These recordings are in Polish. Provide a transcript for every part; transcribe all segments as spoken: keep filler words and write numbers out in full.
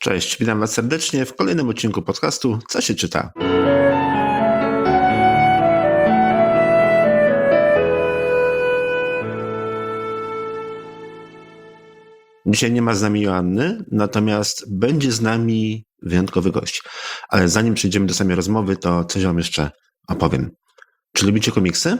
Cześć, witam Was serdecznie w kolejnym odcinku podcastu Co się czyta? Dzisiaj nie ma z nami Joanny, natomiast będzie z nami wyjątkowy gość. Ale zanim przejdziemy do samej rozmowy, to coś Wam jeszcze opowiem. Czy lubicie komiksy?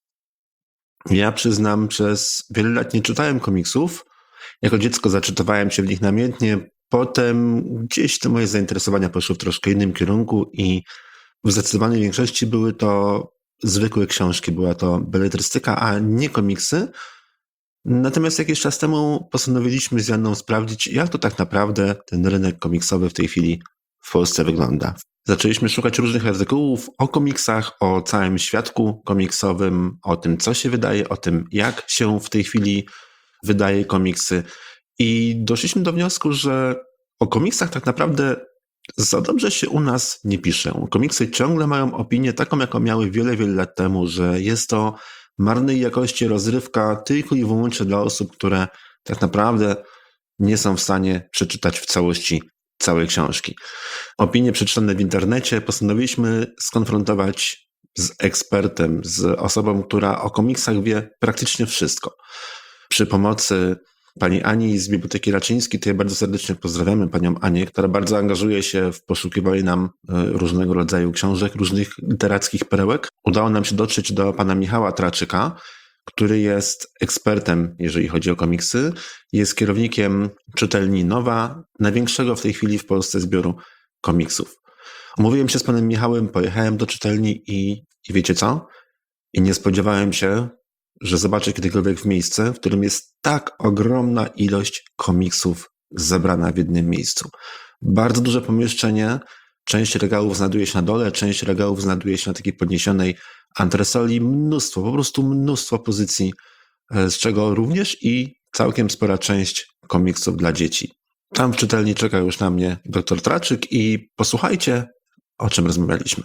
Ja przyznam, przez wiele lat nie czytałem komiksów. Jako dziecko zaczytywałem się w nich namiętnie. Potem gdzieś te moje zainteresowania poszły w troszkę innym kierunku i w zdecydowanej większości były to zwykłe książki. Była to beletrystyka, a nie komiksy. Natomiast jakiś czas temu postanowiliśmy z Janną sprawdzić, jak to tak naprawdę ten rynek komiksowy w tej chwili w Polsce wygląda. Zaczęliśmy szukać różnych artykułów o komiksach, o całym świadku komiksowym, o tym, co się wydaje, o tym, jak się w tej chwili wydaje komiksy. I doszliśmy do wniosku, że o komiksach tak naprawdę za dobrze się u nas nie pisze. Komiksy ciągle mają opinię taką, jaką miały wiele, wiele lat temu, że jest to marnej jakości rozrywka tylko i wyłącznie dla osób, które tak naprawdę nie są w stanie przeczytać w całości całej książki. Opinie przeczytane w internecie postanowiliśmy skonfrontować z ekspertem, z osobą, która o komiksach wie praktycznie wszystko. Przy pomocy pani Ani z Biblioteki Raczyńskiej, to ja bardzo serdecznie pozdrawiamy panią Anię, która bardzo angażuje się w poszukiwanie nam różnego rodzaju książek, różnych literackich perełek. Udało nam się dotrzeć do pana Michała Traczyka, który jest ekspertem, jeżeli chodzi o komiksy. Jest kierownikiem czytelni Nowa, największego w tej chwili w Polsce zbioru komiksów. Umówiłem się z panem Michałem, pojechałem do czytelni i, i wiecie co? I nie spodziewałem się, że zobaczę kiedykolwiek w miejsce, w którym jest tak ogromna ilość komiksów zebrana w jednym miejscu. Bardzo duże pomieszczenie, część regałów znajduje się na dole, część regałów znajduje się na takiej podniesionej antresoli. Mnóstwo, po prostu mnóstwo pozycji, z czego również i całkiem spora część komiksów dla dzieci. Tam w czytelni czeka już na mnie doktor Traczyk i posłuchajcie, o czym rozmawialiśmy.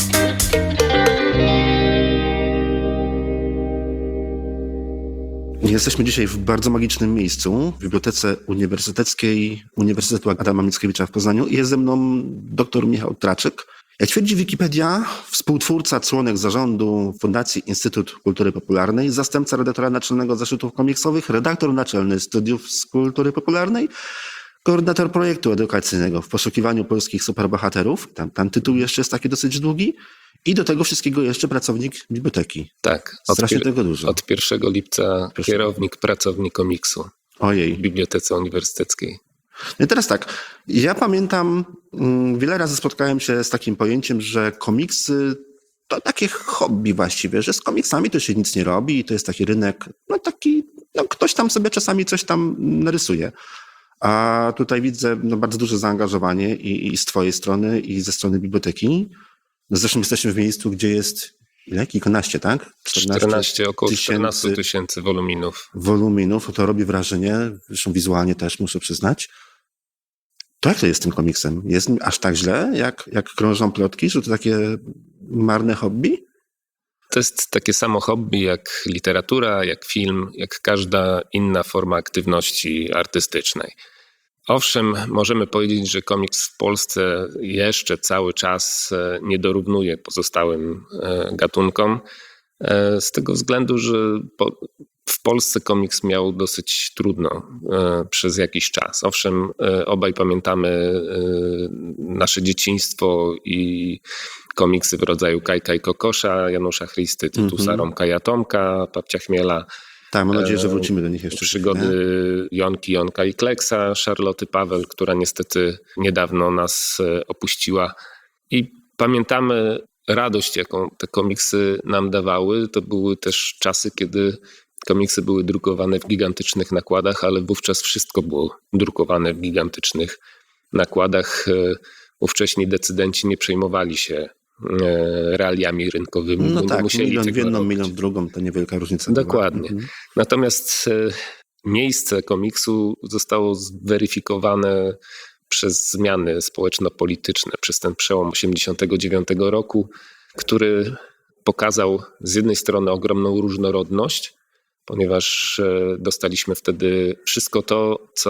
Jesteśmy dzisiaj w bardzo magicznym miejscu, w Bibliotece Uniwersyteckiej Uniwersytetu Adama Mickiewicza w Poznaniu. Jest ze mną dr Michał Traczyk. Jak twierdzi Wikipedia, współtwórca, członek zarządu Fundacji Instytut Kultury Popularnej, zastępca redaktora naczelnego zeszytów komiksowych, redaktor naczelny Studiów z Kultury Popularnej, koordynator projektu edukacyjnego w poszukiwaniu polskich superbohaterów. Tam, tam tytuł jeszcze jest taki dosyć długi. I do tego wszystkiego jeszcze pracownik biblioteki. Tak. Strasznie pier- tego dużo. Od pierwszego lipca Proszę. Kierownik, pracownik komiksu Ojej. w Bibliotece Uniwersyteckiej. No i teraz tak, ja pamiętam, mm, wiele razy spotkałem się z takim pojęciem, że komiksy to takie hobby właściwie, że z komiksami to się nic nie robi i to jest taki rynek, no taki, no ktoś tam sobie czasami coś tam narysuje. A tutaj widzę no, bardzo duże zaangażowanie i, i z twojej strony, i ze strony biblioteki. No zresztą jesteśmy w miejscu, gdzie jest ile? Kilkanaście, tak? czternaście, około czternaście tysięcy woluminów. Woluminów, to robi wrażenie, zresztą wizualnie też muszę przyznać. To jak to jest z tym komiksem? Jest aż tak źle, jak, jak krążą plotki, że to takie marne hobby? To jest takie samo hobby jak literatura, jak film, jak każda inna forma aktywności artystycznej. Owszem, możemy powiedzieć, że komiks w Polsce jeszcze cały czas nie dorównuje pozostałym gatunkom, z tego względu, że w Polsce komiks miał dosyć trudno przez jakiś czas. Owszem, obaj pamiętamy nasze dzieciństwo i komiksy w rodzaju Kajka i Kokosza, Janusza Christy, Tytusa, mm-hmm. Romka i Atomka, Babcia Chmiela. Tak, mam nadzieję, że wrócimy do nich jeszcze. Przygody nie? Jonki, Jonka i Kleksa, Charloty Paweł, która niestety niedawno nas opuściła. I pamiętamy radość, jaką te komiksy nam dawały. To były też czasy, kiedy komiksy były drukowane w gigantycznych nakładach, ale wówczas wszystko było drukowane w gigantycznych nakładach. Ówcześni decydenci nie przejmowali się realiami rynkowymi. No tak, musieli milion w jedną, robić. milion w drugą, to niewielka różnica. Dokładnie. Mhm. Natomiast miejsce komiksu zostało zweryfikowane przez zmiany społeczno-polityczne, przez ten przełom osiemdziesiątego dziewiątego roku, który pokazał z jednej strony ogromną różnorodność, ponieważ dostaliśmy wtedy wszystko to, co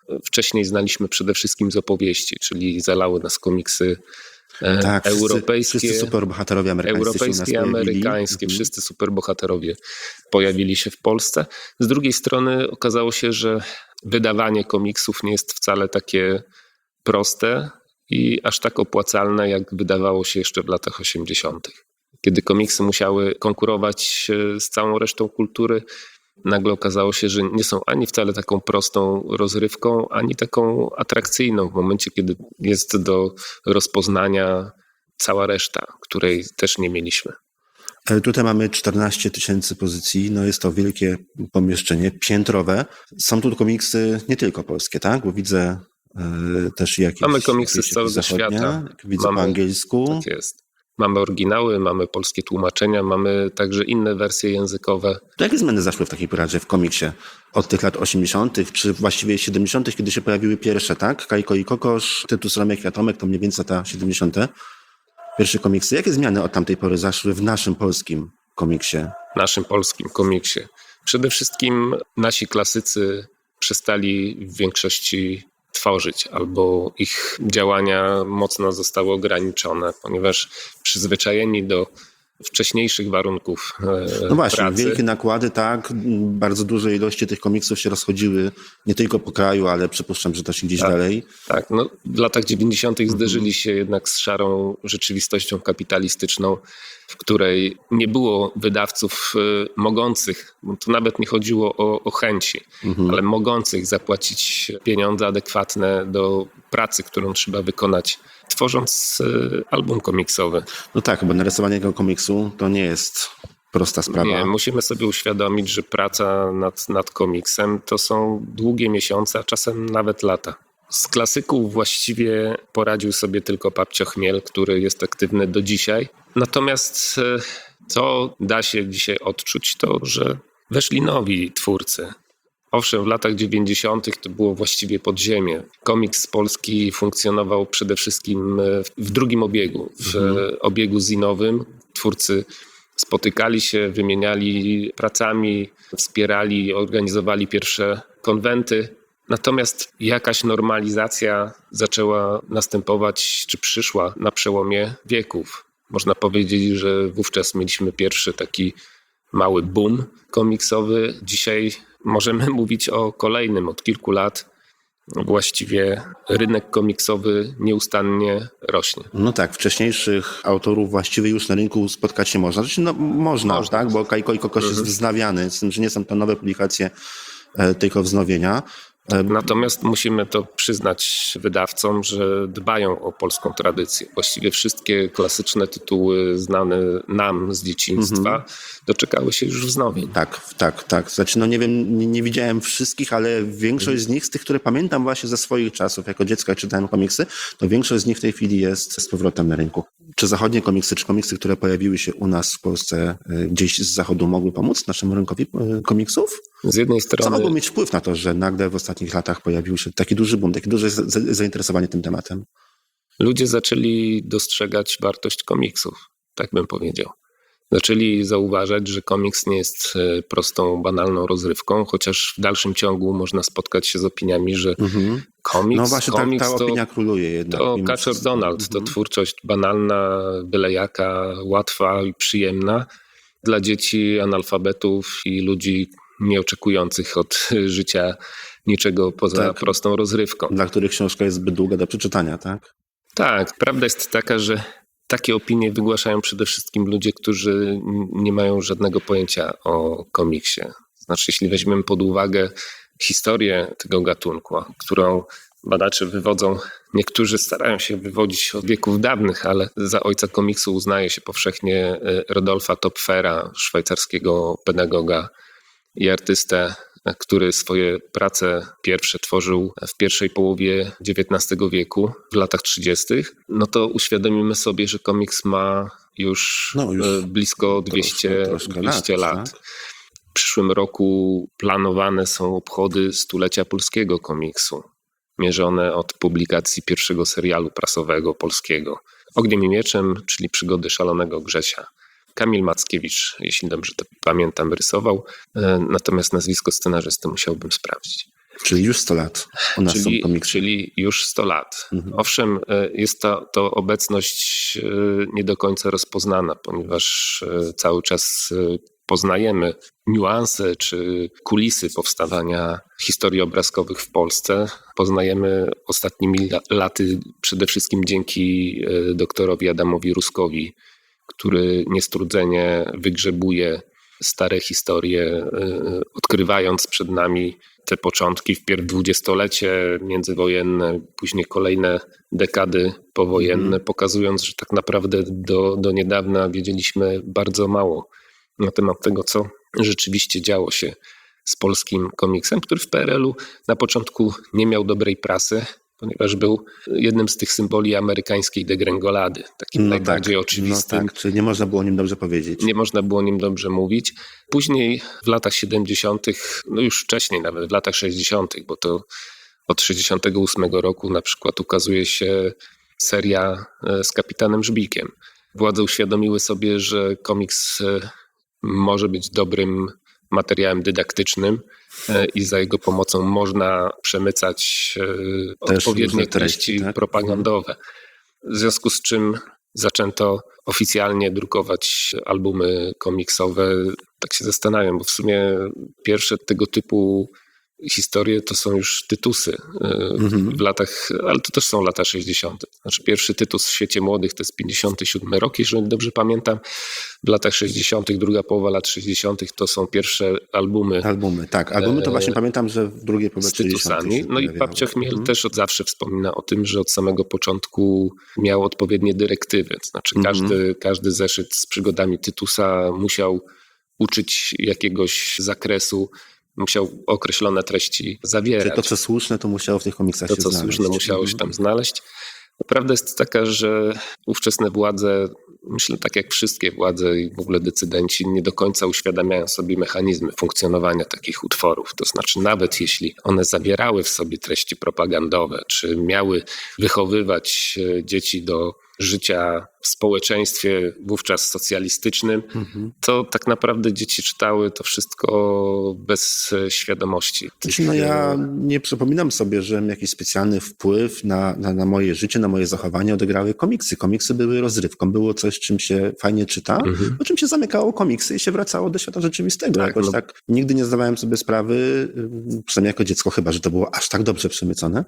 wcześniej znaliśmy przede wszystkim z opowieści, czyli zalały nas komiksy e, Tak, wszyscy, europejskie, wszyscy superbohaterowie amerykańscy europejskie, się u nas pojawili. amerykańskie, Mhm. wszyscy superbohaterowie pojawili się w Polsce. Z drugiej strony okazało się, że wydawanie komiksów nie jest wcale takie proste i aż tak opłacalne, jak wydawało się jeszcze w latach osiemdziesiątych. Kiedy komiksy musiały konkurować z całą resztą kultury, nagle okazało się, że nie są ani wcale taką prostą rozrywką, ani taką atrakcyjną w momencie, kiedy jest do rozpoznania cała reszta, której też nie mieliśmy. Tutaj mamy czternaście tysięcy pozycji, no jest to wielkie pomieszczenie, piętrowe. Są tu komiksy nie tylko polskie, tak? Bo widzę y, też jakieś... Mamy komiksy jakieś z całego zachodnie, świata. Widzę Mamy, po angielsku. Tak jest. Mamy oryginały, mamy polskie tłumaczenia, mamy także inne wersje językowe. To jakie zmiany zaszły w takiej razie w komiksie od tych lat osiemdziesiątych, czy właściwie siedemdziesiątych, kiedy się pojawiły pierwsze, tak? Kajko i Kokosz, Tytus, Romek i Atomek, to mniej więcej lata siedemdziesiąte. Pierwsze komiksy. Jakie zmiany od tamtej pory zaszły w naszym polskim komiksie? W naszym polskim komiksie. Przede wszystkim nasi klasycy przestali w większości tworzyć, albo ich działania mocno zostały ograniczone, ponieważ przyzwyczajeni do wcześniejszych warunków e, No właśnie, pracy. wielkie nakłady, tak, bardzo duże ilości tych komiksów się rozchodziły nie tylko po kraju, ale przypuszczam, że też i gdzieś Tak. dalej. Tak, no w latach dziewięćdziesiątych zderzyli się jednak z szarą rzeczywistością kapitalistyczną, w której nie było wydawców y, mogących, bo tu nawet nie chodziło o, o chęci, Mhm. ale mogących zapłacić pieniądze adekwatne do pracy, którą trzeba wykonać, tworząc y, album komiksowy. No tak, bo narysowanie tego komiksu to nie jest prosta sprawa. Nie, musimy sobie uświadomić, że praca nad, nad komiksem to są długie miesiące, a czasem nawet lata. Z klasyków właściwie poradził sobie tylko Papcio Chmiel, który jest aktywny do dzisiaj. Natomiast e, co da się dzisiaj odczuć, to że weszli nowi twórcy. Owszem, w latach dziewięćdziesiątych to było właściwie podziemie. Komiks polski funkcjonował przede wszystkim w drugim obiegu, w Mhm. obiegu zinowym. Twórcy spotykali się, wymieniali pracami, wspierali, organizowali pierwsze konwenty. Natomiast jakaś normalizacja zaczęła następować, czy przyszła na przełomie wieków. Można powiedzieć, że wówczas mieliśmy pierwszy taki mały boom komiksowy. Dzisiaj możemy mówić o kolejnym od kilku lat. Właściwie rynek komiksowy nieustannie rośnie. No tak, wcześniejszych autorów właściwie już na rynku spotkać się można. Znaczy, no, można, Można. tak, bo Kajko i Kokosz Mhm. jest wznawiany, z tym, że nie są to nowe publikacje, e, tylko wznowienia. E, Natomiast musimy to przyznać wydawcom, że dbają o polską tradycję. Właściwie wszystkie klasyczne tytuły znane nam z dzieciństwa Mhm. doczekały się już wznowień. Tak, tak, tak. Znaczy, no nie wiem, nie, nie widziałem wszystkich, ale większość z nich, z tych, które pamiętam właśnie ze swoich czasów, jako dziecko jak czytałem komiksy, to większość z nich w tej chwili jest z powrotem na rynku. Czy zachodnie komiksy, czy komiksy, które pojawiły się u nas w Polsce y, gdzieś z zachodu, mogły pomóc naszemu rynkowi y, komiksów? Z jednej Co strony mogło mieć wpływ na to, że nagle w ostatnich latach pojawił się taki duży boom, takie duże za- za- zainteresowanie tym tematem? ludzie zaczęli dostrzegać wartość komiksów, tak bym powiedział. Zaczęli zauważać, że komiks nie jest e, prostą, banalną rozrywką, chociaż w dalszym ciągu można spotkać się z opiniami, że Mhm. komiks, No właśnie, ta, komiks ta to, opinia króluje jednak. to mimo Kaczor wszystko. Donald, to Mhm. twórczość banalna, byle jaka, łatwa i przyjemna dla dzieci, analfabetów i ludzi nieoczekujących od życia niczego poza Tak. prostą rozrywką. Dla których książka jest zbyt długa do przeczytania, tak? Tak, prawda jest taka, że takie opinie wygłaszają przede wszystkim ludzie, którzy n- nie mają żadnego pojęcia o komiksie. Znaczy, jeśli weźmiemy pod uwagę historię tego gatunku, którą badacze wywodzą, niektórzy starają się wywodzić od wieków dawnych, ale za ojca komiksu uznaje się powszechnie e, Rodolfa Töpfera, szwajcarskiego pedagoga i artystę, który swoje prace pierwsze tworzył w pierwszej połowie dziewiętnastego wieku, w latach trzydziestych, no to uświadomimy sobie, że komiks ma już, No, już e, blisko dwieście, troszkę- troszkę dwieście lat, lat. tak? W przyszłym roku planowane są obchody stulecia polskiego komiksu, mierzone od publikacji pierwszego serialu prasowego polskiego. Ogniem i mieczem, czyli Przygody szalonego Grzesia. Kamil Mackiewicz, jeśli dobrze to pamiętam, rysował, e, natomiast nazwisko scenarzysty musiałbym sprawdzić. Czyli już sto lat u nas czyli, są komiksy. czyli już sto lat. Mhm. Owszem, jest to, to obecność nie do końca rozpoznana, ponieważ cały czas poznajemy niuanse czy kulisy powstawania historii obrazkowych w Polsce. Poznajemy ostatnimi laty przede wszystkim dzięki doktorowi Adamowi Ruskowi, który niestrudzenie wygrzebuje stare historie, odkrywając przed nami te początki, wpierw dwudziestolecie międzywojenne, później kolejne dekady powojenne, mm. pokazując, że tak naprawdę do, do niedawna wiedzieliśmy bardzo mało na temat tego, co rzeczywiście działo się z polskim komiksem, który w P R L-u na początku nie miał dobrej prasy, ponieważ był jednym z tych symboli amerykańskiej degrengolady, takim no najbardziej tak, oczywistym. No tak, czyli nie można było o nim dobrze powiedzieć. Nie można było o nim dobrze mówić. Później w latach siedemdziesiątych, no już wcześniej nawet, w latach sześćdziesiątych, bo to od sześćdziesiątego ósmego roku na przykład ukazuje się seria z Kapitanem Żbikiem. Władze uświadomiły sobie, że komiks może być dobrym materiałem dydaktycznym i za jego pomocą można przemycać Też odpowiednie treści, treści tak? propagandowe. W związku z czym zaczęto oficjalnie drukować albumy komiksowe. Tak się zastanawiam, bo w sumie pierwsze tego typu historie to są już tytusy mhm. w latach, ale to też są lata sześćdziesiąte. Znaczy pierwszy tytus w świecie młodych to jest pięćdziesiąty siódmy rok, jeżeli dobrze pamiętam. W latach sześćdziesiątych, druga połowa lat sześćdziesiątych to są pierwsze albumy. Albumy, tak. Albumy to właśnie e, pamiętam, że w drugiej połowie z tytusami. No i Babcia Chmiel mhm. też od zawsze wspomina o tym, że od samego początku miał odpowiednie dyrektywy. Znaczy mhm. każdy, każdy zeszyt z przygodami Tytusa musiał uczyć jakiegoś zakresu, musiał określone treści zawierać. Czyli to, co słuszne, to musiało w tych komiksach to, się znaleźć. To, co słuszne, musiało się tam znaleźć. Prawda jest taka, że ówczesne władze, myślę tak jak wszystkie władze i w ogóle decydenci, nie do końca uświadamiają sobie mechanizmy funkcjonowania takich utworów. To znaczy nawet jeśli one zawierały w sobie treści propagandowe, czy miały wychowywać dzieci do życia w społeczeństwie wówczas socjalistycznym, mhm. to tak naprawdę dzieci czytały to wszystko bez świadomości. Znaczy, no ja nie przypominam sobie, że jakiś specjalny wpływ na, na, na moje życie, na moje zachowanie odegrały komiksy. Komiksy były rozrywką, było coś, czym się fajnie czyta, mhm. o czym się zamykało komiksy i się wracało do świata rzeczywistego. Tak, Jakoś no. tak nigdy nie zdawałem sobie sprawy, przynajmniej jako dziecko chyba, że to było aż tak dobrze przemycone,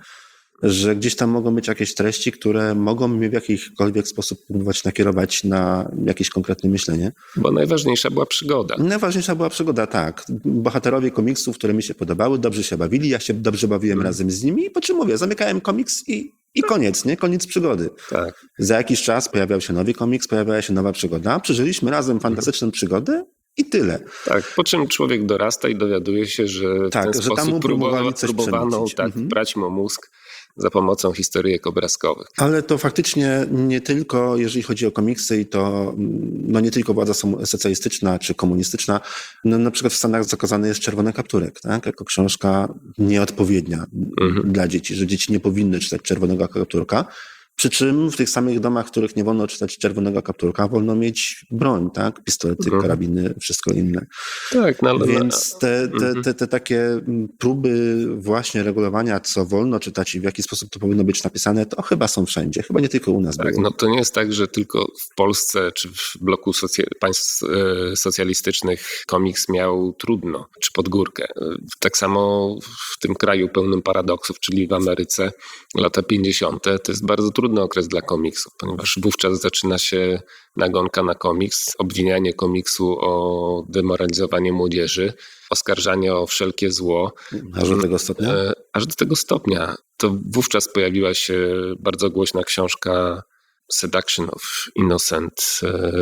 że gdzieś tam mogą być jakieś treści, które mogą mnie w jakikolwiek sposób próbować nakierować na jakieś konkretne myślenie. Bo najważniejsza była przygoda. Najważniejsza była przygoda, tak. Bohaterowie komiksów, które mi się podobały, dobrze się bawili, ja się dobrze bawiłem hmm. razem z nimi i po czym mówię, zamykałem komiks i, i koniec, nie? Koniec przygody. Tak. Za jakiś czas pojawiał się nowy komiks, pojawiała się nowa przygoda, przeżyliśmy razem fantastyczną przygodę i tyle. Tak, po czym człowiek dorasta i dowiaduje się, że tak, w ten że sposób tam próbowano, coś próbowano tak, mhm. brać mu mózg za pomocą historyjek obrazkowych. Ale to faktycznie nie tylko, jeżeli chodzi o komiksy, i to no nie tylko władza socjalistyczna czy komunistyczna, no na przykład w Stanach zakazany jest Czerwony Kapturek, tak? Jako książka nieodpowiednia mhm. dla dzieci, że dzieci nie powinny czytać Czerwonego Kapturka. Przy czym w tych samych domach, w których nie wolno czytać Czerwonego Kapturka, wolno mieć broń, tak? Pistolety, mhm. karabiny, wszystko inne. Tak, no ale... Więc te, te, te, te takie próby właśnie regulowania, co wolno czytać i w jaki sposób to powinno być napisane, to chyba są wszędzie. Chyba nie tylko u nas. Tak, było. no to nie jest tak, że tylko w Polsce czy w bloku socja- państw socjalistycznych komiks miał trudno, czy pod górkę. Tak samo w tym kraju pełnym paradoksów, czyli w Ameryce, lata pięćdziesiąte, to jest bardzo trudny okres dla komiksów, ponieważ wówczas zaczyna się nagonka na komiks, obwinianie komiksu o demoralizowanie młodzieży, oskarżanie o wszelkie zło. Aż do tego stopnia? Aż do tego stopnia. To wówczas pojawiła się bardzo głośna książka Seduction of Innocent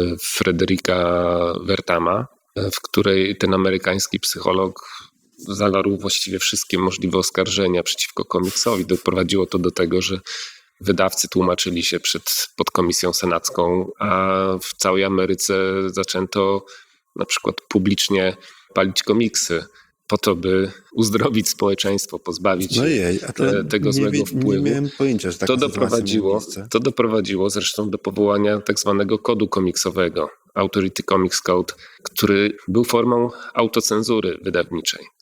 Frederica Werthama, w której ten amerykański psycholog zawarł właściwie wszystkie możliwe oskarżenia przeciwko komiksowi. Doprowadziło to do tego, że wydawcy tłumaczyli się przed podkomisją senacką, a w całej Ameryce zaczęto na przykład publicznie palić komiksy po to, by uzdrowić społeczeństwo, pozbawić no jej, a to tego nie, złego nie, wpływu. Nie miałem pojęcia, że taka to doprowadziło, to doprowadziło zresztą do powołania tak zwanego kodu komiksowego, Authority Comics Code, który był formą autocenzury wydawniczej.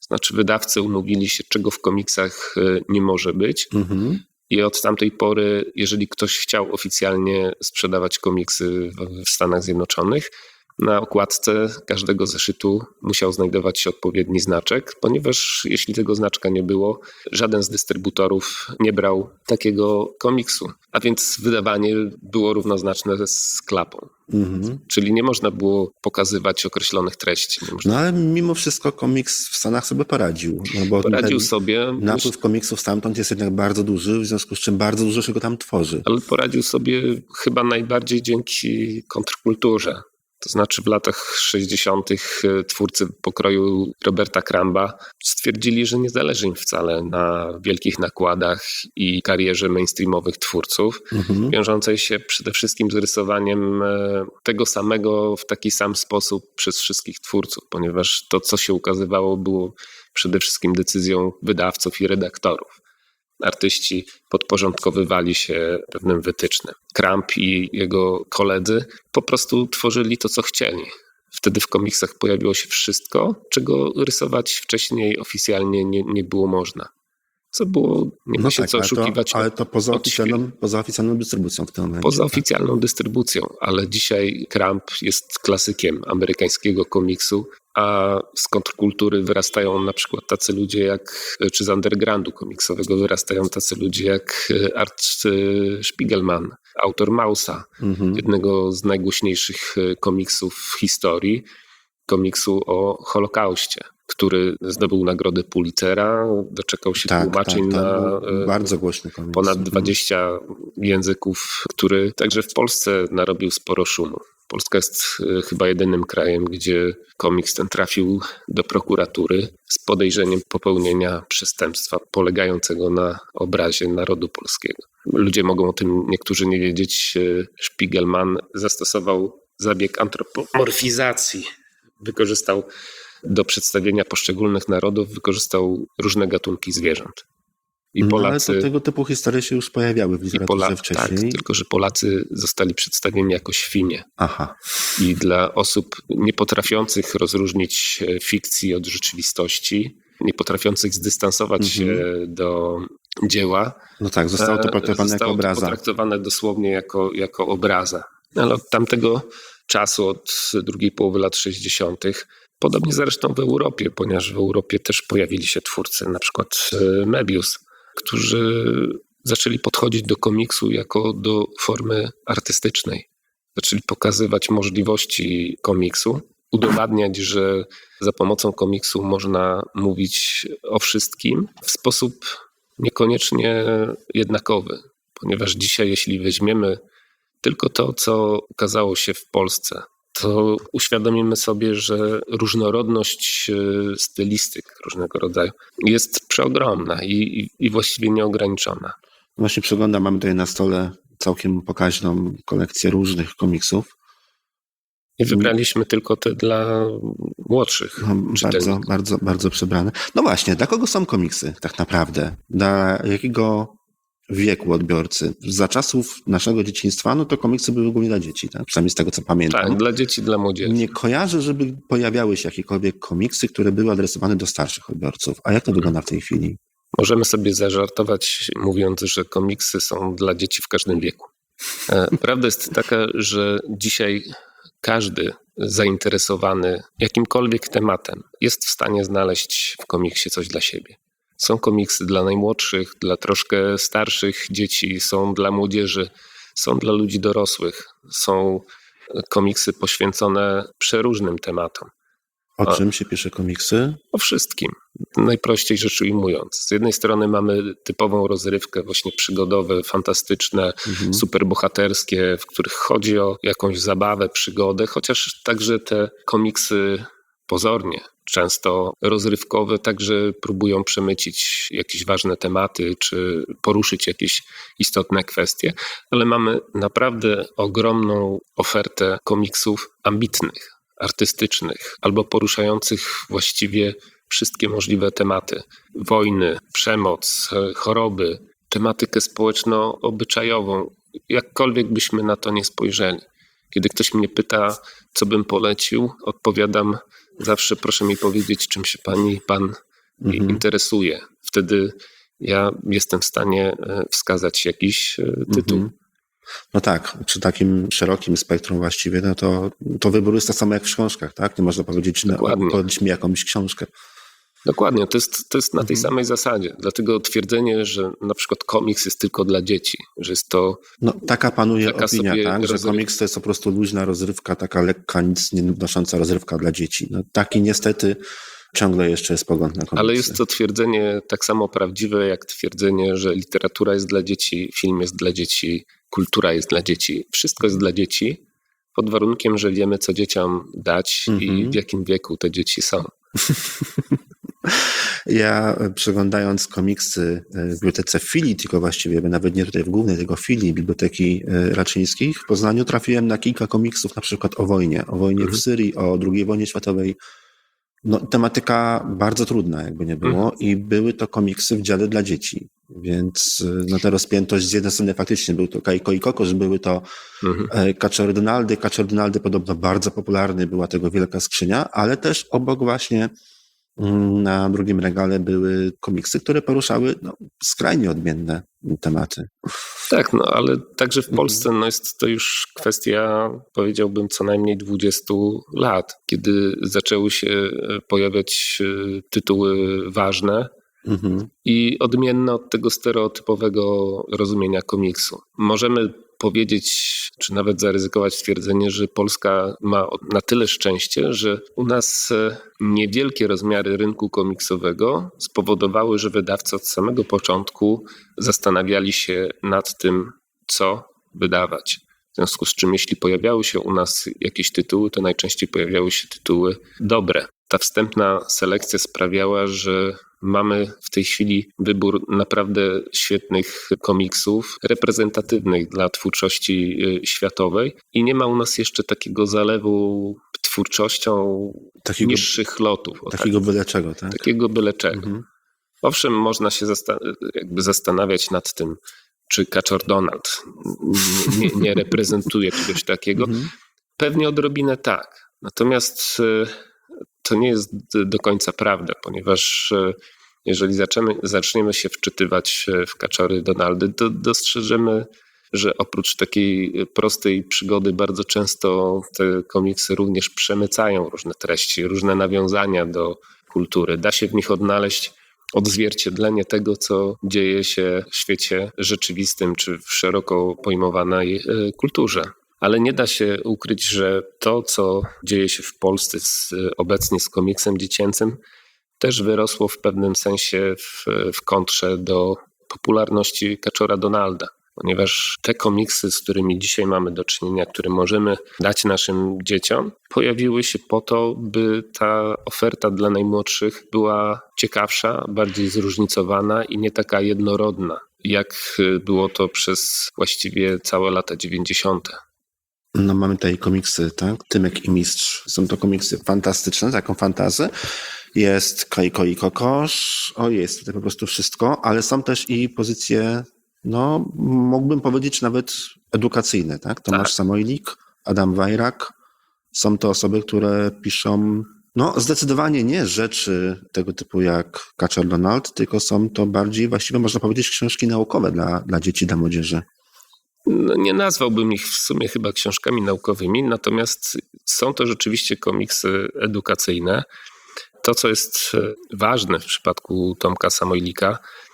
Znaczy wydawcy umówili się, czego w komiksach nie może być. Mhm. I od tamtej pory, jeżeli ktoś chciał oficjalnie sprzedawać komiksy w Stanach Zjednoczonych, na okładce każdego zeszytu musiał znajdować się odpowiedni znaczek, ponieważ jeśli tego znaczka nie było, żaden z dystrybutorów nie brał takiego komiksu. A więc wydawanie było równoznaczne z klapą. Mhm. Czyli nie można było pokazywać określonych treści. Nie można... No ale mimo wszystko komiks w Stanach sobie poradził. No bo Poradził ten sobie... napływ komiksów stamtąd jest jednak bardzo duży, w związku z czym bardzo dużo się go tam tworzy. Ale poradził sobie chyba najbardziej dzięki kontrkulturze. To znaczy w latach sześćdziesiątych twórcy pokroju Roberta Cramba stwierdzili, że nie zależy im wcale na wielkich nakładach i karierze mainstreamowych twórców, Mhm. wiążącej się przede wszystkim z rysowaniem tego samego w taki sam sposób przez wszystkich twórców, ponieważ to, co się ukazywało, było przede wszystkim decyzją wydawców i redaktorów. Artyści podporządkowywali się pewnym wytycznym. Crumb i jego koledzy po prostu tworzyli to, co chcieli. Wtedy w komiksach pojawiło się wszystko, czego rysować wcześniej oficjalnie nie, nie było można. Co było, nie ma No się tak, co ale to, oszukiwać. ale to poza, od oficjalną, poza oficjalną dystrybucją w tym momencie. Poza tak. oficjalną dystrybucją, ale dzisiaj Crumb jest klasykiem amerykańskiego komiksu, a z kontrkultury wyrastają na przykład tacy ludzie jak, czy z undergroundu komiksowego wyrastają tacy ludzie jak Art Spiegelman, autor Mausa, Mhm. jednego z najgłośniejszych komiksów w historii, komiksu o Holokauście, który zdobył nagrodę Pulitzera, doczekał się Tak, tłumaczeń tak, na to był bardzo głośny komiks. ponad Mhm. dwadzieścia języków, który także w Polsce narobił sporo szumu. Polska jest chyba jedynym krajem, gdzie komiks ten trafił do prokuratury z podejrzeniem popełnienia przestępstwa polegającego na obrazie narodu polskiego. Ludzie mogą o tym niektórzy nie wiedzieć. Spiegelman zastosował zabieg antropomorfizacji. Wykorzystał do przedstawienia poszczególnych narodów, wykorzystał różne gatunki zwierząt. I No, Polacy, ale to tego typu historie się już pojawiały w i literaturze Pola, wcześniej. tak, tylko że Polacy zostali przedstawieni jako świnie. Aha. I dla osób nie potrafiących rozróżnić fikcji od rzeczywistości, nie potrafiących zdystansować Mhm. się do dzieła, No tak, zostało to potraktowane jako zostało to obraza. potraktowane dosłownie jako, jako obraza. Ale od tamtego czasu, od drugiej połowy lat sześćdziesiątych, podobnie zresztą w Europie, ponieważ w Europie też pojawili się twórcy, na przykład Möbius, którzy zaczęli podchodzić do komiksu jako do formy artystycznej. Zaczęli pokazywać możliwości komiksu, udowadniać, że za pomocą komiksu można mówić o wszystkim w sposób niekoniecznie jednakowy. Ponieważ dzisiaj, jeśli weźmiemy tylko to, co ukazało się w Polsce, to uświadomimy sobie, że różnorodność stylistyk różnego rodzaju jest przeogromna i, i, i właściwie nieograniczona. Właśnie przeglądam, mamy tutaj na stole całkiem pokaźną kolekcję różnych komiksów. I wybraliśmy tylko te dla młodszych No, bardzo, czytelników. bardzo, bardzo przebrane. No właśnie, dla kogo są komiksy tak naprawdę? Dla jakiego wieku odbiorcy? Za czasów naszego dzieciństwa, no to komiksy były głównie dla dzieci, tak? Przynajmniej z tego, co pamiętam. Tak, dla dzieci, dla młodzieży. Nie kojarzę, żeby pojawiały się jakiekolwiek komiksy, które były adresowane do starszych odbiorców. A jak to wygląda w tej chwili? Możemy sobie zażartować, mówiąc, że komiksy są dla dzieci w każdym wieku. Prawda jest taka, że dzisiaj każdy zainteresowany jakimkolwiek tematem jest w stanie znaleźć w komiksie coś dla siebie. Są komiksy dla najmłodszych, dla troszkę starszych dzieci, są dla młodzieży, są dla ludzi dorosłych. Są komiksy poświęcone przeróżnym tematom. O A- czym się pisze komiksy? O wszystkim, najprościej rzecz ujmując. Z jednej strony mamy typową rozrywkę, właśnie przygodowe, fantastyczne, Mhm. superbohaterskie, w których chodzi o jakąś zabawę, przygodę, chociaż także te komiksy pozornie, często rozrywkowe, także próbują przemycić jakieś ważne tematy, czy poruszyć jakieś istotne kwestie, ale mamy naprawdę ogromną ofertę komiksów ambitnych, artystycznych, albo poruszających właściwie wszystkie możliwe tematy. Wojny, przemoc, choroby, tematykę społeczno-obyczajową. Jakkolwiek byśmy na to nie spojrzeli. Kiedy ktoś mnie pyta, co bym polecił, odpowiadam zawsze, proszę mi powiedzieć, czym się pani, pan i Mhm. interesuje. Wtedy ja jestem w stanie wskazać jakiś tytuł. Mhm. No tak, przy takim szerokim spektrum właściwie, no to, to wybór jest tak samo jak w książkach, tak? Nie można powiedzieć, no, Dokładnie. poleć mi jakąś książkę. Dokładnie, to jest, to jest na tej Mhm. samej zasadzie. Dlatego twierdzenie, że na przykład komiks jest tylko dla dzieci, że jest to... No taka panuje Taka opinia, sobie tak? Że rozryw- komiks to jest po prostu luźna rozrywka, taka lekka, nic nie wnosząca rozrywka dla dzieci. No taki niestety ciągle jeszcze jest pogląd na komiksy. Ale jest to twierdzenie tak samo prawdziwe, jak twierdzenie, że literatura jest dla dzieci, film jest dla dzieci, kultura jest dla dzieci. Wszystko jest dla dzieci, pod warunkiem, że wiemy, co dzieciom dać i Mhm. w jakim wieku te dzieci są. Ja przeglądając komiksy w bibliotece filii, tylko właściwie, bo nawet nie tutaj w głównej, tylko filii Biblioteki Raczyńskich w Poznaniu, trafiłem na kilka komiksów, na przykład o wojnie, o wojnie Mhm. w Syrii, o drugiej wojnie światowej. No, tematyka bardzo trudna, jakby nie było, Mhm. i były to komiksy w dziale dla dzieci, więc no, ta rozpiętość z jednej strony faktycznie był to Kajko i Kokosz, były to Mhm. Kaczor Donaldy. Kaczor Donaldy podobno bardzo popularny, była tego wielka skrzynia, ale też obok właśnie na drugim regale były komiksy, które poruszały no, skrajnie odmienne tematy. Tak, no ale także w Mhm. Polsce no, jest to już kwestia, powiedziałbym, co najmniej dwudziestu lat, kiedy zaczęły się pojawiać e, tytuły ważne Mhm. i odmienne od tego stereotypowego rozumienia komiksu. Możemy powiedzieć, czy nawet zaryzykować stwierdzenie, że Polska ma na tyle szczęście, że u nas e, niewielkie rozmiary rynku komiksowego spowodowały, że wydawcy od samego początku zastanawiali się nad tym, co wydawać. W związku z czym, jeśli pojawiały się u nas jakieś tytuły, to najczęściej pojawiały się tytuły dobre. Ta wstępna selekcja sprawiała, że mamy w tej chwili wybór naprawdę świetnych komiksów, reprezentatywnych dla twórczości y, światowej i nie ma u nas jeszcze takiego zalewu twórczością Takiego, niższych lotów. o takiego tak, byle czego, tak? takiego byle czego. Mhm. Owszem, można się zasta- jakby zastanawiać nad tym, czy Kaczor Donald nie, nie reprezentuje czegoś takiego. Mhm. Pewnie odrobinę tak. Natomiast y, to nie jest do końca prawda, ponieważ y, jeżeli zaczniemy, zaczniemy się wczytywać w Kaczory Donaldy, to dostrzeżemy, że oprócz takiej prostej przygody bardzo często te komiksy również przemycają różne treści, różne nawiązania do kultury. Da się w nich odnaleźć odzwierciedlenie tego, co dzieje się w świecie rzeczywistym czy w szeroko pojmowanej y, kulturze. Ale nie da się ukryć, że to, co dzieje się w Polsce z, obecnie z komiksem dziecięcym, też wyrosło w pewnym sensie w, w kontrze do popularności Kaczora Donalda. Ponieważ te komiksy, z którymi dzisiaj mamy do czynienia, które możemy dać naszym dzieciom, pojawiły się po to, by ta oferta dla najmłodszych była ciekawsza, bardziej zróżnicowana i nie taka jednorodna, jak było to przez właściwie całe lata dziewięćdziesiąte. No mamy tutaj komiksy, tak? Tymek i Mistrz. Są to komiksy fantastyczne, taką fantazję. Jest Kajko i Kokosz, o jest tutaj po prostu wszystko, ale są też i pozycje, no mógłbym powiedzieć nawet edukacyjne, tak? Tomasz Tak. Samojlik, Adam Wajrak. Są to osoby, które piszą, no zdecydowanie nie rzeczy tego typu jak Kaczor Donald, tylko są to bardziej właściwie można powiedzieć książki naukowe dla, dla dzieci, dla młodzieży. No, nie nazwałbym ich w sumie chyba książkami naukowymi, natomiast są to rzeczywiście komiksy edukacyjne. To, co jest ważne w przypadku Tomka Samojlika,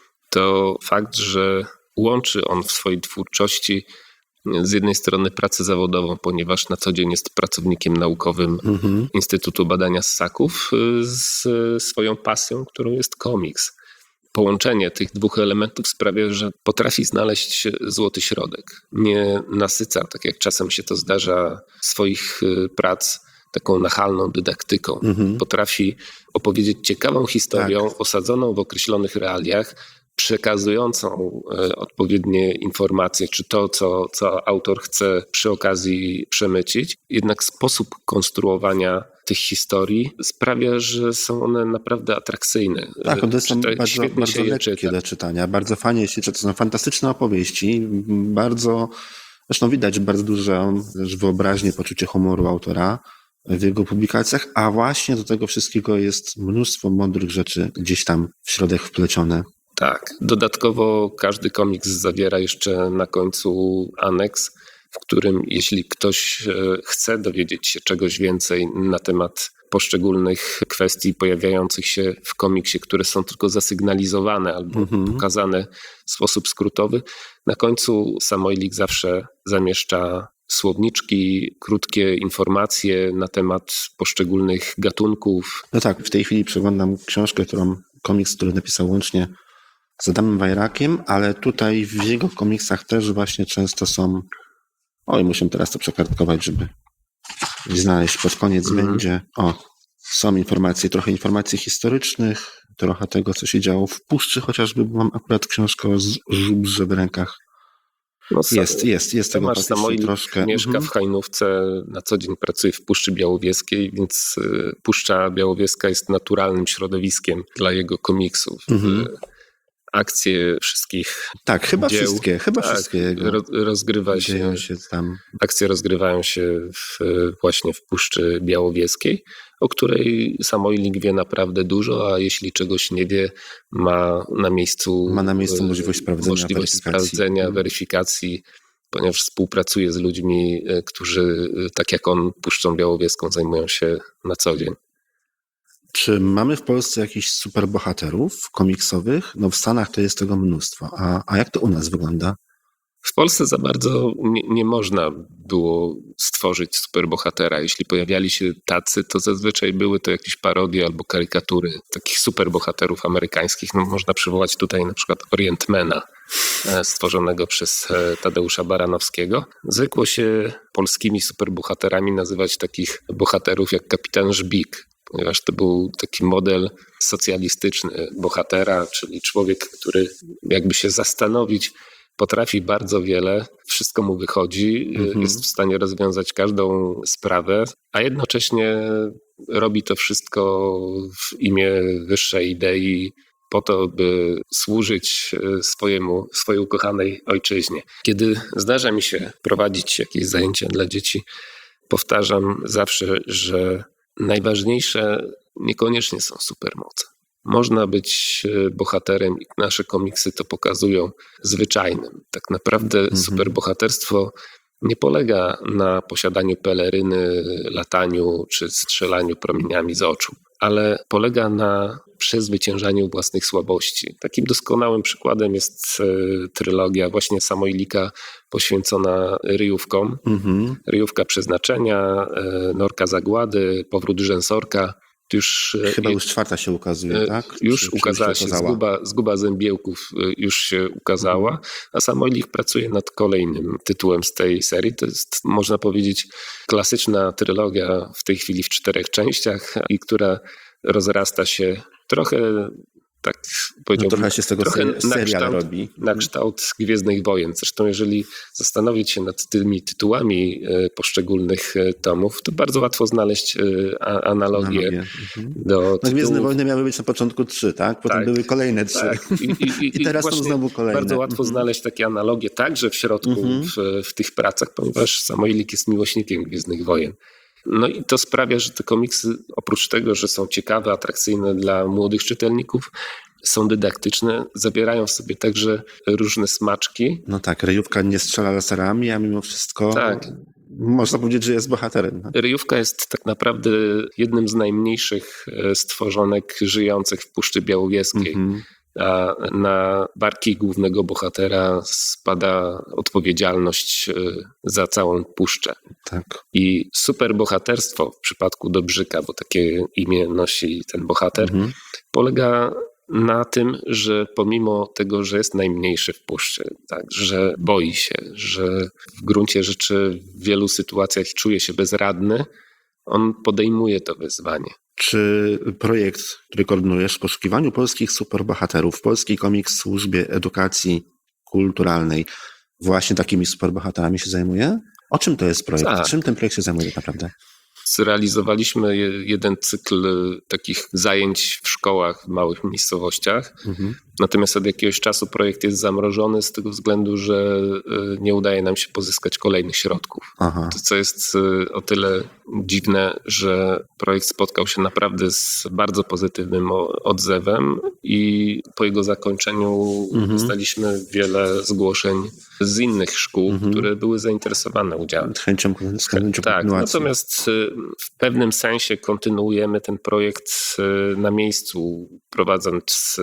to fakt, że łączy on w swojej twórczości z jednej strony pracę zawodową, ponieważ na co dzień jest pracownikiem naukowym Mhm. Instytutu Badania Ssaków, z swoją pasją, którą jest komiks. Połączenie tych dwóch elementów sprawia, że potrafi znaleźć złoty środek. Nie nasyca, tak jak czasem się to zdarza, swoich prac taką nachalną dydaktyką. Mhm. Potrafi opowiedzieć ciekawą historią, Tak. osadzoną w określonych realiach, przekazującą e, odpowiednie informacje, czy to, co, co autor chce przy okazji przemycić. Jednak sposób konstruowania tych historii sprawia, że są one naprawdę atrakcyjne. Tak, one są Czyta- bardzo, świetnie bardzo się je lekkie czyta. do czytania, bardzo fajnie się czyta. To są fantastyczne opowieści, bardzo, zresztą widać bardzo dużą też wyobraźnię, poczucie humoru autora. w jego publikacjach, a właśnie do tego wszystkiego jest mnóstwo mądrych rzeczy gdzieś tam w środek wplecione. Tak. Dodatkowo każdy komiks zawiera jeszcze na końcu aneks, w którym jeśli ktoś chce dowiedzieć się czegoś więcej na temat poszczególnych kwestii pojawiających się w komiksie, które są tylko zasygnalizowane albo Mhm. pokazane w sposób skrótowy, na końcu Samoilik zawsze zamieszcza słowniczki, krótkie informacje na temat poszczególnych gatunków. No tak, w tej chwili przeglądam książkę, którą, komiks, który napisał łącznie z Adamem Wajrakiem, ale tutaj w jego komiksach też właśnie często są... Oj, muszę teraz to przekartkować, żeby znaleźć pod koniec Mhm. będzie... O, są informacje, trochę informacji historycznych, trochę tego, co się działo w Puszczy, chociażby, bo mam akurat książkę o z- żubrze w rękach. No, sa- Jest, jest, jest tego Tomasz faktycznie Samoilik troszkę. mieszka Mhm. w Hajnówce, na co dzień pracuje w Puszczy Białowieskiej, więc y, Puszcza Białowieska jest naturalnym środowiskiem dla jego komiksów. Mhm. Y, Akcje wszystkich Tak, chyba dzieł, wszystkie, chyba tak, wszystkie jego ro, rozgrywa się, dzieją się tam. akcje rozgrywają się w, właśnie w Puszczy Białowieskiej, o której Samoilik wie naprawdę dużo, a jeśli czegoś nie wie, ma na miejscu, Ma na miejscu y, możliwość sprawdzenia, możliwość weryfikacji. sprawdzenia, Mhm. weryfikacji, ponieważ współpracuje z ludźmi, y, którzy y, tak jak on Puszczą Białowieską zajmują się na co dzień. Czy mamy w Polsce jakichś superbohaterów komiksowych? No w Stanach to jest tego mnóstwo. A, a jak to u nas wygląda? W Polsce za bardzo nie, nie można było stworzyć superbohatera. Jeśli pojawiali się tacy, to zazwyczaj były to jakieś parodie albo karykatury takich superbohaterów amerykańskich. No, można przywołać tutaj na przykład Orientmana, e, stworzonego przez e, Tadeusza Baranowskiego. Zwykło się polskimi superbohaterami nazywać takich bohaterów jak kapitan Żbik, ponieważ to był taki model socjalistyczny bohatera, czyli człowiek, który jakby się zastanowić, potrafi bardzo wiele, wszystko mu wychodzi, Mhm. jest w stanie rozwiązać każdą sprawę, a jednocześnie robi to wszystko w imię wyższej idei, po to, by służyć swojemu, swojej ukochanej ojczyźnie. Kiedy zdarza mi się prowadzić jakieś zajęcia dla dzieci, powtarzam zawsze, że najważniejsze niekoniecznie są supermoce. Można być bohaterem i nasze komiksy to pokazują zwyczajnym. Tak naprawdę Mhm. superbohaterstwo nie polega na posiadaniu peleryny, lataniu czy strzelaniu promieniami z oczu, ale polega na przezwyciężaniu własnych słabości. Takim doskonałym przykładem jest e, trylogia właśnie Samoilika poświęcona ryjówkom. Mhm. Ryjówka Przeznaczenia, e, Norka Zagłady, Powrót Rzęsorka. Już, e, Chyba i- już czwarta się ukazuje, e, tak? Już Czy- czy ukazała się, ukazała? Zguba, Zguba Zębiełków e, już się ukazała, a Samoilik pracuje nad kolejnym tytułem z tej serii. To jest, można powiedzieć, klasyczna trylogia w tej chwili w czterech częściach i która rozrasta się trochę, tak No, powiedziałbym, trochę się z tego trochę seri- na serial kształt- robi. na kształt Gwiezdnych Wojen. Zresztą jeżeli zastanowić się nad tymi tytułami e, poszczególnych e, tomów, to bardzo łatwo znaleźć e, a- analogię Analogię. Mhm. do No, Gwiezdne tytułów. Wojny miały być na początku trzy, tak? Potem Tak. były kolejne trzy. Tak. I, i, i, I teraz są właśnie znowu kolejne. bardzo łatwo Mhm. znaleźć takie analogie także w środku Mhm. w, w tych pracach, ponieważ Samoilik jest miłośnikiem Gwiezdnych Wojen. No i to sprawia, że te komiksy oprócz tego, że są ciekawe, atrakcyjne dla młodych czytelników, są dydaktyczne, zawierają w sobie także różne smaczki. No tak, ryjówka nie strzela laserami, a mimo wszystko Tak. można powiedzieć, że jest bohaterem. No. Ryjówka jest tak naprawdę jednym z najmniejszych e, stworzonek żyjących w Puszczy Białowieskiej. Mhm. A na barki głównego bohatera spada odpowiedzialność e, za całą puszczę. Tak. I superbohaterstwo w przypadku Dobrzyka, bo takie imię nosi ten bohater, Mhm. polega na tym, że pomimo tego, że jest najmniejszy w puszczy, tak, że boi się, że w gruncie rzeczy w wielu sytuacjach czuje się bezradny, on podejmuje to wyzwanie. Czy projekt, który koordynujesz w poszukiwaniu polskich superbohaterów, polski komiks w służbie edukacji kulturalnej, właśnie takimi superbohaterami się zajmuje? O czym to jest projekt? Tak. Czym ten projekt się zajmuje tak naprawdę? Zrealizowaliśmy je- jeden cykl takich zajęć w szkołach w małych miejscowościach. Mhm. Natomiast od jakiegoś czasu projekt jest zamrożony z tego względu, że nie udaje nam się pozyskać kolejnych środków. Aha. To, co jest o tyle dziwne, że projekt spotkał się naprawdę z bardzo pozytywnym odzewem i po jego zakończeniu mhm. dostaliśmy wiele zgłoszeń z innych szkół, mhm. które były zainteresowane udziałem. Z chęcią, z chęcią tak, kontynuacji. Natomiast w pewnym sensie kontynuujemy ten projekt na miejscu, prowadząc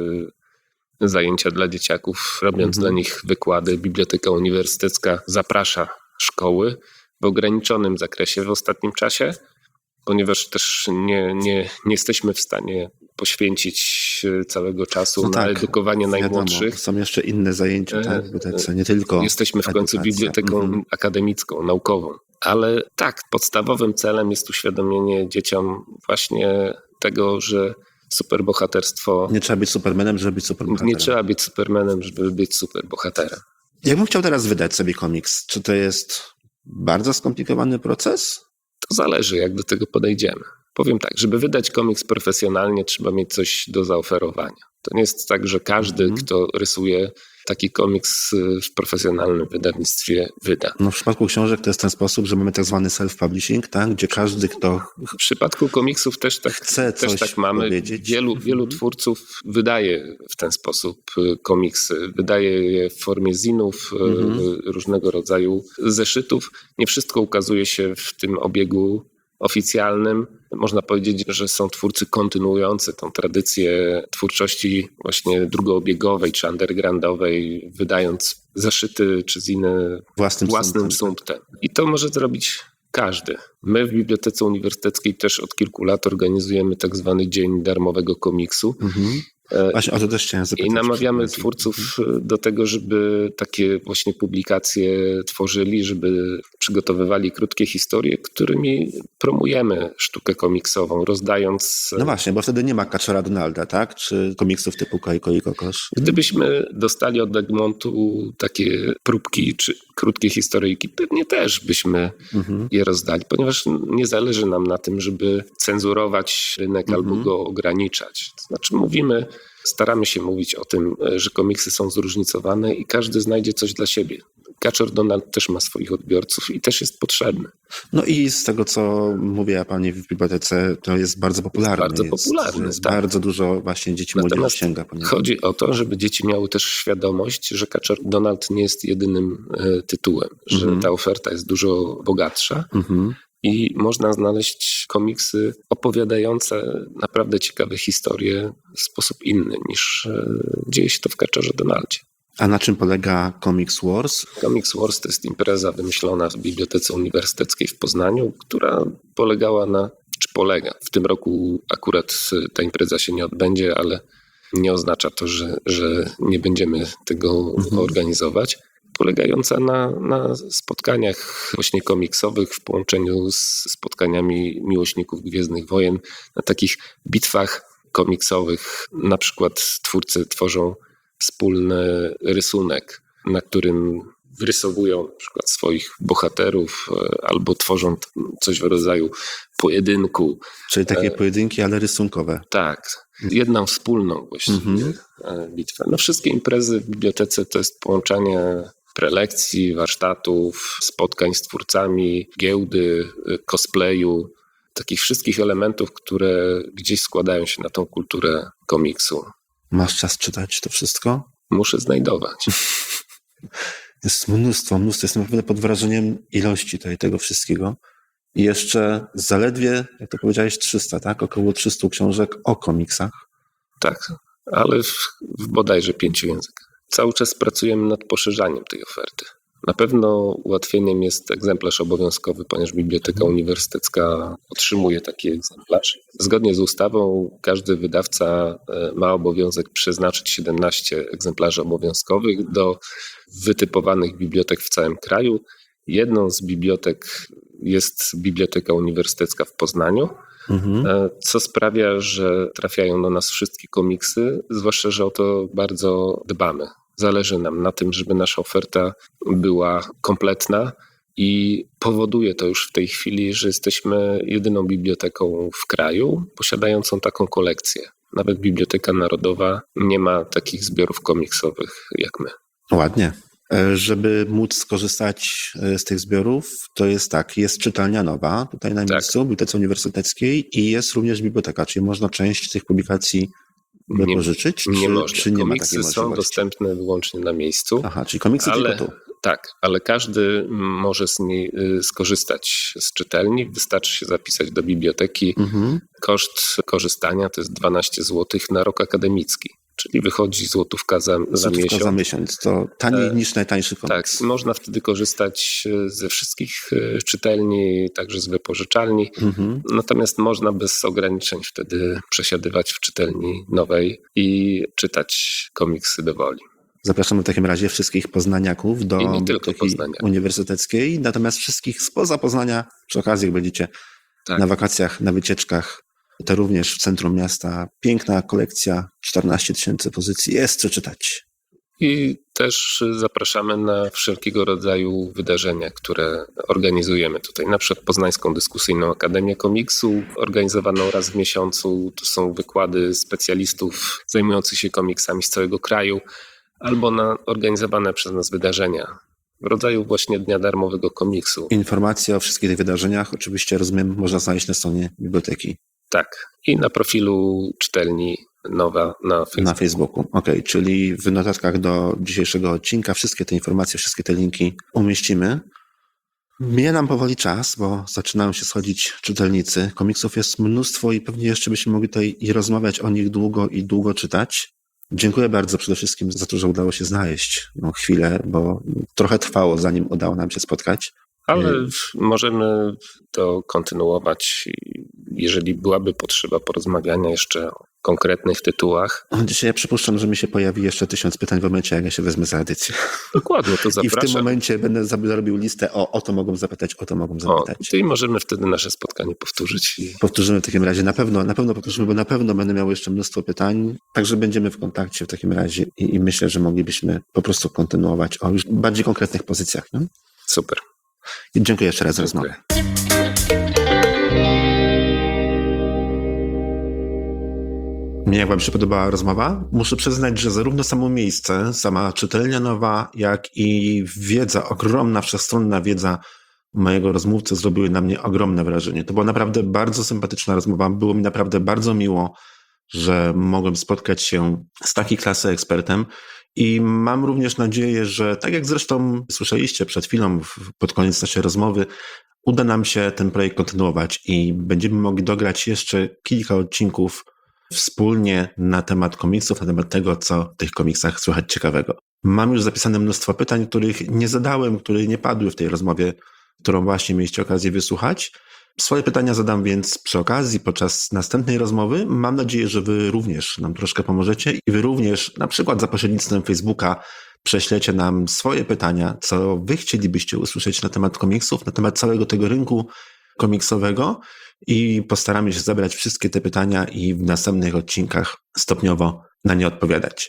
zajęcia dla dzieciaków, robiąc mhm. dla nich wykłady. Biblioteka Uniwersytecka zaprasza szkoły w ograniczonym zakresie w ostatnim czasie, ponieważ też nie, nie, nie jesteśmy w stanie poświęcić całego czasu no na tak, edukowanie wiadomo, najmłodszych. Są jeszcze inne zajęcia tak, w bibliotece, nie tylko Jesteśmy w końcu edukacja. biblioteką mhm. akademicką, naukową. Ale tak, podstawowym celem jest uświadomienie dzieciom właśnie tego, że superbohaterstwo... Nie trzeba być supermanem, żeby być superbohaterem. Nie trzeba być supermanem, żeby być superbohaterem. Jakbym chciał teraz wydać sobie komiks, czy to jest bardzo skomplikowany proces? To zależy, jak do tego podejdziemy. Powiem tak, żeby wydać komiks profesjonalnie, trzeba mieć coś do zaoferowania. To nie jest tak, że każdy, mm. kto rysuje taki komiks w profesjonalnym wydawnictwie wyda. No w przypadku książek to jest ten sposób, że mamy tak zwany self-publishing, tak? Gdzie każdy, kto... W przypadku komiksów też tak, chce też coś tak mamy. powiedzieć. Wielu, wielu twórców wydaje w ten sposób komiksy. Wydaje je w formie zinów, mm-hmm. różnego rodzaju zeszytów. Nie wszystko ukazuje się w tym obiegu oficjalnym. Można powiedzieć, że są twórcy kontynuujący tą tradycję twórczości właśnie drugoobiegowej czy undergroundowej, wydając zeszyty czy ziny własnym, własnym sumptem. I to może zrobić każdy. My w Bibliotece Uniwersyteckiej też od kilku lat organizujemy tak zwany Dzień Darmowego Komiksu. Mhm. Właśnie o to też chciałem zapytać. I namawiamy twórców do tego, żeby takie właśnie publikacje tworzyli, żeby przygotowywali krótkie historie, którymi promujemy sztukę komiksową, rozdając... No właśnie, bo wtedy nie ma Kaczora Donalda, tak? Czy komiksów typu Kojko i Kokosz? Gdybyśmy dostali od Egmontu takie próbki czy krótkie historyjki, pewnie też byśmy mhm. je rozdali, ponieważ nie zależy nam na tym, żeby cenzurować rynek mhm. albo go ograniczać. To znaczy mówimy, staramy się mówić o tym, że komiksy są zróżnicowane i każdy znajdzie coś dla siebie. Kaczor Donald też ma swoich odbiorców i też jest potrzebny. No i z tego, co mówiła pani w bibliotece, to jest bardzo popularny. Jest bardzo popularny, jest, jest tak. Bardzo dużo właśnie dzieci młodzieży sięga po niego. Chodzi o to, żeby dzieci miały też świadomość, że Kaczor Donald nie jest jedynym e, tytułem, że mm-hmm. ta oferta jest dużo bogatsza. Mm-hmm. I można znaleźć komiksy opowiadające naprawdę ciekawe historie w sposób inny niż e, dzieje się to w Kaczorze Donaldzie. A na czym polega Comics Wars? Comics Wars to jest impreza wymyślona w Bibliotece Uniwersyteckiej w Poznaniu, która polegała na, czy polega, w tym roku akurat ta impreza się nie odbędzie, ale nie oznacza to, że, że nie będziemy tego mhm. organizować. Polegająca na, na spotkaniach właśnie komiksowych w połączeniu z spotkaniami miłośników Gwiezdnych Wojen, na takich bitwach komiksowych. Na przykład twórcy tworzą wspólny rysunek, na którym wyrysowują na przykład swoich bohaterów albo tworzą coś w rodzaju pojedynku. Czyli takie pojedynki, ale rysunkowe. Tak. Jedną wspólną właściwie mm-hmm. bitwę. No wszystkie imprezy w bibliotece to jest połączenie prelekcji, warsztatów, spotkań z twórcami, giełdy, cosplayu, takich wszystkich elementów, które gdzieś składają się na tą kulturę komiksu. Masz czas czytać to wszystko? Muszę znajdować. Jest mnóstwo, mnóstwo. Jestem naprawdę pod wrażeniem ilości tutaj tego wszystkiego. I jeszcze zaledwie, jak to powiedziałeś, trzysta, tak? Około trzysta książek o komiksach. Tak, ale w, w bodajże pięciu językach. Cały czas pracujemy nad poszerzaniem tej oferty. Na pewno ułatwieniem jest egzemplarz obowiązkowy, ponieważ Biblioteka Uniwersytecka otrzymuje taki egzemplarz. Zgodnie z ustawą każdy wydawca ma obowiązek przeznaczyć siedemnaście egzemplarzy obowiązkowych do wytypowanych bibliotek w całym kraju. Jedną z bibliotek jest Biblioteka Uniwersytecka w Poznaniu, mhm. co sprawia, że trafiają do nas wszystkie komiksy, zwłaszcza, że o to bardzo dbamy. Zależy nam na tym, żeby nasza oferta była kompletna i powoduje to już w tej chwili, że jesteśmy jedyną biblioteką w kraju posiadającą taką kolekcję. nawet Biblioteka Narodowa nie ma takich zbiorów komiksowych jak my. Ładnie. E, Żeby móc skorzystać e, z tych zbiorów, to jest tak, jest czytelnia nowa tutaj na Tak. miejscu, w Bibliotece Uniwersyteckiej i jest również biblioteka, czyli można część tych publikacji Nie, wypożyczyć, czy nie można. czy nie ma Komiksy takiej są możliwości? dostępne wyłącznie na miejscu. Aha, czyli komiksy Ale, tylko tu. tak, ale każdy może z niej y, skorzystać z czytelni. Wystarczy się zapisać do biblioteki. Mhm. Koszt korzystania to jest dwanaście złotych na rok akademicki, czyli wychodzi złotówka za, za Złotówka miesiąc. za miesiąc. To taniej E, niż najtańszy Tak, komiks. można wtedy korzystać y, ze wszystkich y, czytelni, także z wypożyczalni. Mhm. Natomiast można bez ograniczeń wtedy przesiadywać w czytelni nowej i czytać komiksy do woli. Zapraszamy w takim razie wszystkich poznaniaków do I nie tylko Biblioteki poznaniaków. Uniwersyteckiej, natomiast wszystkich spoza Poznania, przy okazji jak będziecie Tak. na wakacjach, na wycieczkach, to również w centrum miasta. Piękna kolekcja, czternaście tysięcy pozycji, jest co czytać. I też zapraszamy na wszelkiego rodzaju wydarzenia, które organizujemy tutaj. Na przykład Poznańską Dyskusyjną Akademię Komiksu, organizowaną raz w miesiącu. To są wykłady specjalistów zajmujących się komiksami z całego kraju, albo na organizowane przez nas wydarzenia w rodzaju właśnie Dnia Darmowego Komiksu. Informacje o wszystkich tych wydarzeniach oczywiście, rozumiem, można znaleźć na stronie biblioteki. Tak. I na profilu czytelni Nowa na Facebooku. Na Facebooku. Okej, czyli w notatkach do dzisiejszego odcinka wszystkie te informacje, wszystkie te linki umieścimy. Mija nam powoli czas, bo zaczynają się schodzić czytelnicy. Komiksów jest mnóstwo i pewnie jeszcze byśmy mogli tutaj i rozmawiać o nich długo i długo czytać. Dziękuję bardzo przede wszystkim za to, że udało się znaleźć no, chwilę, bo trochę trwało, zanim udało nam się spotkać. Ale możemy to kontynuować, jeżeli byłaby potrzeba porozmawiania jeszcze o konkretnych tytułach. Dzisiaj ja przypuszczam, że mi się pojawi jeszcze tysiąc pytań w momencie, jak ja się wezmę za edycję. Dokładnie, to I w zapraszam. tym momencie będę zrobił listę, o, o to mogą zapytać, o to mogą O, zapytać. i możemy wtedy nasze spotkanie powtórzyć. I Powtórzymy w takim razie, na pewno, na pewno powtórzymy, bo na pewno będę miał jeszcze mnóstwo pytań, także będziemy w kontakcie w takim razie i, i myślę, że moglibyśmy po prostu kontynuować o już bardziej konkretnych pozycjach. No? super. I dziękuję jeszcze raz za Dziękuję. rozmowę. Mnie jak wam się podobała rozmowa? Muszę przyznać, że zarówno samo miejsce, sama czytelnia nowa, jak i wiedza, ogromna, wszechstronna wiedza mojego rozmówcy zrobiły na mnie ogromne wrażenie. To była naprawdę bardzo sympatyczna rozmowa. Było mi naprawdę bardzo miło, że mogłem spotkać się z takiej klasy ekspertem i mam również nadzieję, że tak jak zresztą słyszeliście przed chwilą pod koniec naszej rozmowy, uda nam się ten projekt kontynuować i będziemy mogli dograć jeszcze kilka odcinków wspólnie na temat komiksów, na temat tego, co w tych komiksach słychać ciekawego. Mam już zapisane mnóstwo pytań, których nie zadałem, które nie padły w tej rozmowie, którą właśnie mieliście okazję wysłuchać. Swoje pytania zadam więc przy okazji, podczas następnej rozmowy. Mam nadzieję, że wy również nam troszkę pomożecie i wy również, na przykład za pośrednictwem Facebooka, prześlecie nam swoje pytania, co wy chcielibyście usłyszeć na temat komiksów, na temat całego tego rynku komiksowego i postaramy się zebrać wszystkie te pytania i w następnych odcinkach stopniowo na nie odpowiadać.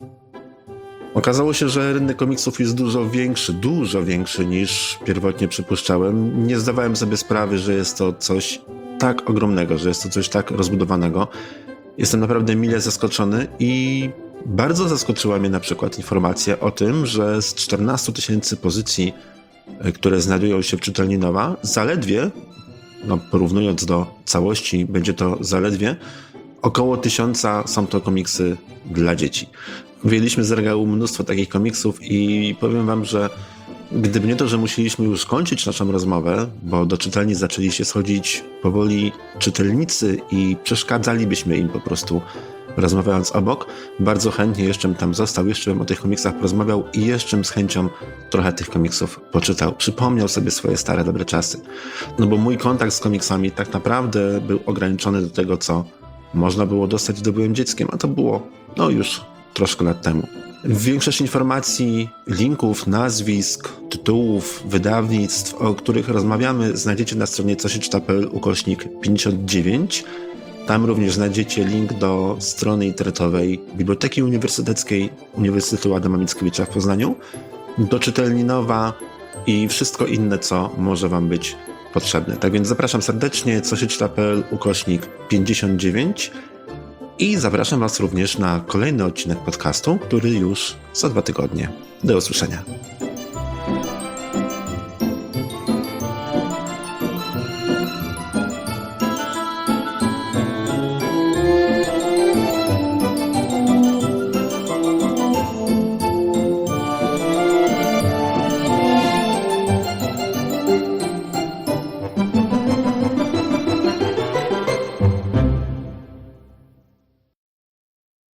Okazało się, że rynek komiksów jest dużo większy, dużo większy niż pierwotnie przypuszczałem. Nie zdawałem sobie sprawy, że jest to coś tak ogromnego, że jest to coś tak rozbudowanego. Jestem naprawdę mile zaskoczony i bardzo zaskoczyła mnie na przykład informacja o tym, że z czternastu tysięcy pozycji, które znajdują się w czytelni Nowa, zaledwie, no porównując do całości, będzie to zaledwie około tysiąca są to komiksy dla dzieci. Wyjęliśmy z regału mnóstwo takich komiksów i powiem wam, że gdyby nie to, że musieliśmy już kończyć naszą rozmowę, bo do czytelni zaczęli się schodzić powoli czytelnicy i przeszkadzalibyśmy im po prostu rozmawiając obok, bardzo chętnie jeszcze bym tam został, jeszcze bym o tych komiksach porozmawiał i jeszcze bym z chęcią trochę tych komiksów poczytał. Przypomniał sobie swoje stare, dobre czasy. No bo mój kontakt z komiksami tak naprawdę był ograniczony do tego, co można było dostać, gdy byłem dzieckiem, a to było no już troszkę lat temu. Większość informacji, linków, nazwisk, tytułów, wydawnictw, o których rozmawiamy, znajdziecie na stronie co się czyta kropka p l ukośnik pięćdziesiąt dziewięć. Tam również znajdziecie link do strony internetowej Biblioteki Uniwersyteckiej Uniwersytetu Adama Mickiewicza w Poznaniu, do czytelni Nowa i wszystko inne, co może wam być potrzebne. Tak więc zapraszam serdecznie, co się czyta kropka p l ukośnik pięćdziesiąt dziewięć. I zapraszam Was również na kolejny odcinek podcastu, który już za dwa tygodnie. Do usłyszenia.